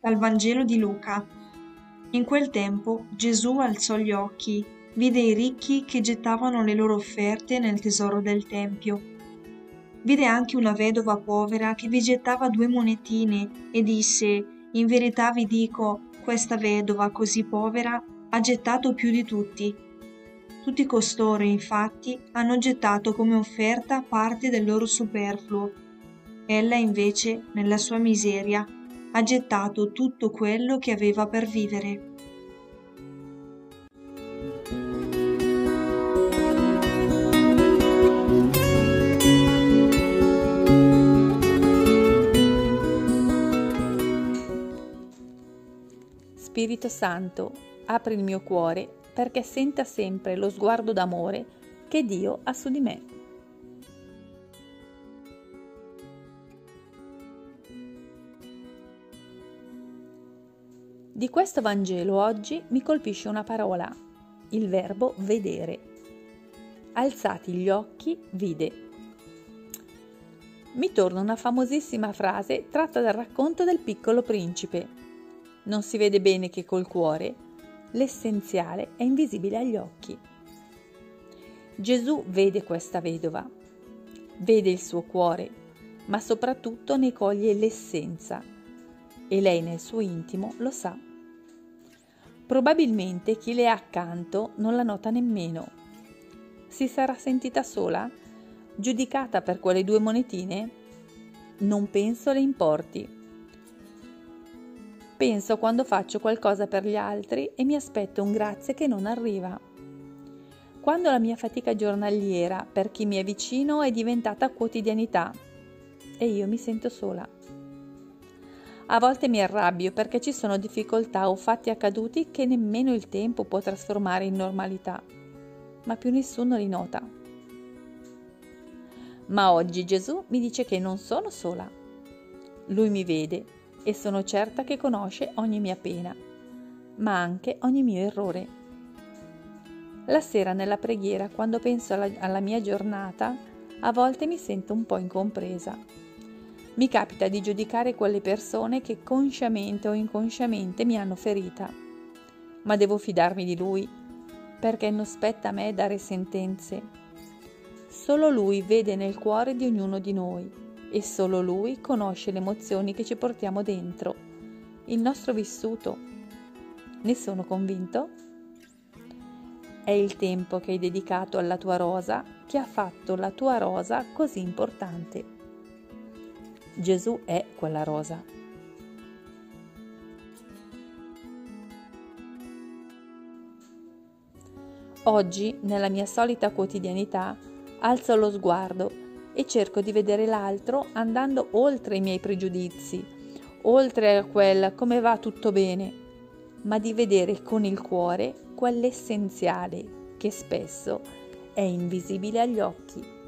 Dal Vangelo di Luca. In quel tempo Gesù alzò gli occhi, vide i ricchi che gettavano le loro offerte nel tesoro del Tempio. Vide anche una vedova povera che vi gettava 2 monetine e disse: In verità vi dico, questa vedova così povera ha gettato più di tutti. Tutti costoro, infatti, hanno gettato come offerta parte del loro superfluo. Ella invece, nella sua miseria, ha gettato tutto quello che aveva per vivere. Spirito Santo, apri il mio cuore perché senta sempre lo sguardo d'amore che Dio ha su di me. Di questo Vangelo oggi mi colpisce una parola, il verbo vedere. Alzati gli occhi, vide. Mi torna una famosissima frase tratta dal racconto del Piccolo Principe. Non si vede bene che col cuore, l'essenziale è invisibile agli occhi. Gesù vede questa vedova, vede il suo cuore, ma soprattutto ne coglie l'essenza e lei nel suo intimo lo sa. Probabilmente chi le è accanto non la nota nemmeno. Si sarà sentita sola? Giudicata per quelle 2 monetine? Non penso le importi. Penso quando faccio qualcosa per gli altri e mi aspetto un grazie che non arriva. Quando la mia fatica giornaliera per chi mi è vicino è diventata quotidianità e io mi sento sola. A volte mi arrabbio perché ci sono difficoltà o fatti accaduti che nemmeno il tempo può trasformare in normalità, ma più nessuno li nota. Ma oggi Gesù mi dice che non sono sola. Lui mi vede e sono certa che conosce ogni mia pena, ma anche ogni mio errore. La sera nella preghiera, quando penso alla mia giornata, a volte mi sento un po' incompresa. Mi capita di giudicare quelle persone che consciamente o inconsciamente mi hanno ferita, ma devo fidarmi di Lui, perché non spetta a me dare sentenze. Solo Lui vede nel cuore di ognuno di noi e solo Lui conosce le emozioni che ci portiamo dentro, il nostro vissuto. Ne sono convinto? È il tempo che hai dedicato alla tua rosa che ha fatto la tua rosa così importante. Gesù è quella rosa. Oggi, nella mia solita quotidianità, alzo lo sguardo e cerco di vedere l'altro andando oltre i miei pregiudizi, oltre a quel come va tutto bene, ma di vedere con il cuore quell'essenziale che spesso è invisibile agli occhi.